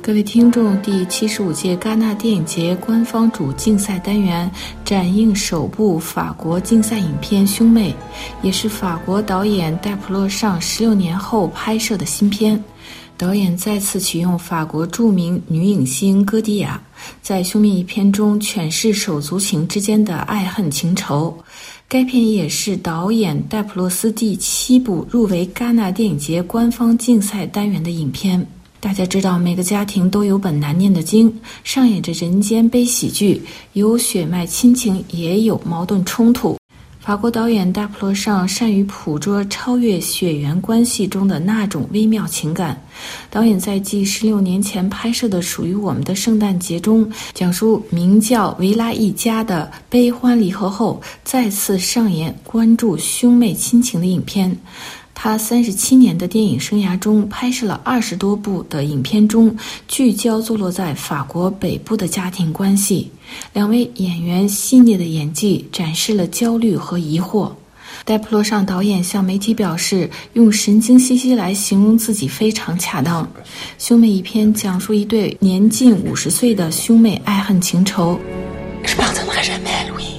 各位听众，第75届戛纳电影节官方主竞赛单元展映首部法国竞赛影片《兄妹》，也是法国导演戴普勒尚16年后拍摄的新片。导演再次启用法国著名女影星歌迪亚，在《兄妹》一片中诠释手足情之间的爱恨情仇。该片也是导演戴普勒斯第7部入围戛纳电影节官方竞赛单元的影片。大家知道，每个家庭都有本难念的经，上演着人间悲喜剧，有血脉亲情，也有矛盾冲突。法国导演戴普勒尚善于捕捉超越血缘关系中的那种微妙情感。导演在继16年前拍摄的《属于我们的圣诞节》中，讲述名叫维拉一家的悲欢离合后，再次上演关注兄妹亲情的影片。他37年的电影生涯中拍摄了20多部的影片中，聚焦坐落在法国北部的家庭关系。两位演员细腻的演技展示了焦虑和疑惑。戴普勒尚导演向媒体表示，用神经兮兮来形容自己非常恰当。兄妹一片讲述一对年近50岁的兄妹爱恨情仇。 Je pardonnerai jamais, Louis.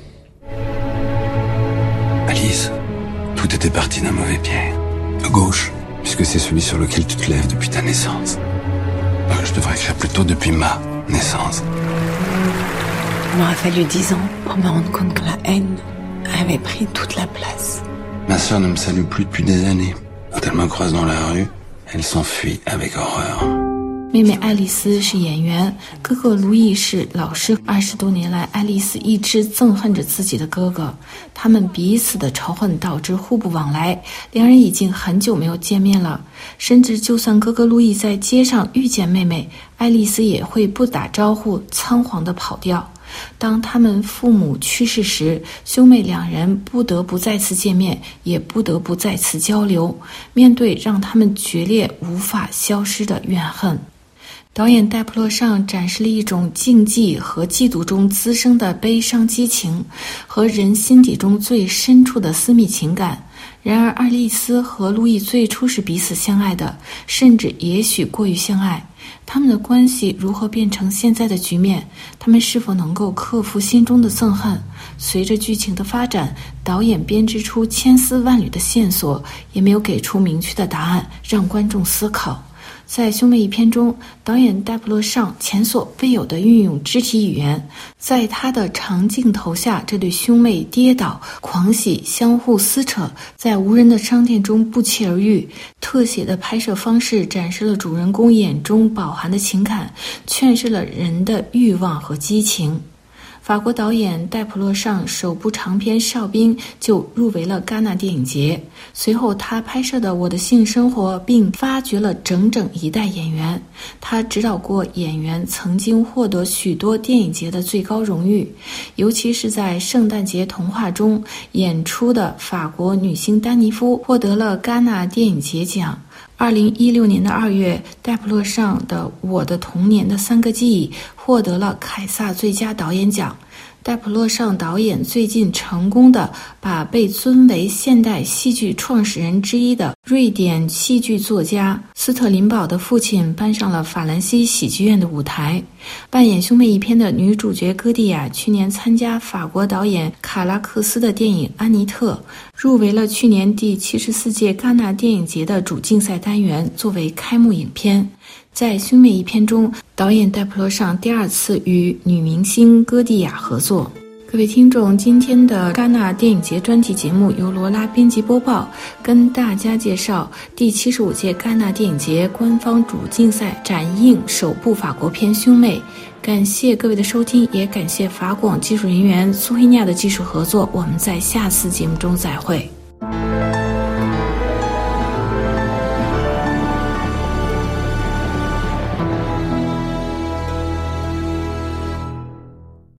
Alice.Tout était parti d'un mauvais pied. À gauche, puisque c'est celui sur lequel tu te lèves depuis ta naissance. Je devrais écrire plutôt depuis ma naissance. Il m'aura fallu 10 ans pour me rendre compte que la haine avait pris toute la place. Ma sœur ne me salue plus depuis des années. Quand elle me croise dans la rue, elle s'enfuit avec horreur. 妹妹爱丽丝是演员，哥哥路易是老师。20多年来，爱丽丝一直憎恨着自己的哥哥，他们彼此的仇恨导致互不往来，两人已经很久没有见面了。甚至就算哥哥路易在街上遇见妹妹，爱丽丝也会不打招呼，仓皇地跑掉。当他们父母去世时，兄妹两人不得不再次见面，也不得不再次交流，面对让他们决裂无法消失的怨恨。导演戴普勒尚展示了一种竞技和嫉妒中滋生的悲伤激情，和人心底中最深处的私密情感。然而，爱丽丝和路易最初是彼此相爱的，甚至也许过于相爱。他们的关系如何变成现在的局面？他们是否能够克服心中的憎恨？随着剧情的发展，导演编织出千丝万缕的线索，也没有给出明确的答案，让观众思考。在兄妹一片中，导演戴普勒尚前所未有地运用肢体语言，在他的长镜头下，这对兄妹跌倒、狂喜、相互撕扯，在无人的商店中不期而遇。特写的拍摄方式展示了主人公眼中饱含的情感，诠释了人的欲望和激情。法国导演戴普勒尚首部长片《哨兵》就入围了戛纳电影节，随后他拍摄的《我的性生活》并发掘了整整一代演员。他指导过演员曾经获得许多电影节的最高荣誉，尤其是在《圣诞节童话》中演出的法国女星丹妮夫获得了戛纳电影节奖。2016年的2月，戴普勒尚的《我的童年的3个记忆》获得了凯撒最佳导演奖。戴普勒尚导演最近成功地把被尊为现代戏剧创始人之一的瑞典戏剧作家斯特林堡的父亲搬上了法兰西喜剧院的舞台。扮演兄妹一片的女主角歌蒂亚去年参加法国导演卡拉克斯的电影《安妮特》，入围了去年第74届戛纳电影节的主竞赛单元作为开幕影片。在兄妹一片中，导演戴普勒尚第2次与女明星歌蒂亚合作。各位听众，今天的戛纳电影节专题节目由罗拉编辑播报，跟大家介绍第75届戛纳电影节官方主竞赛展映首部法国片《兄妹》。感谢各位的收听，也感谢法广技术人员苏黑亚的技术合作。我们在下次节目中再会。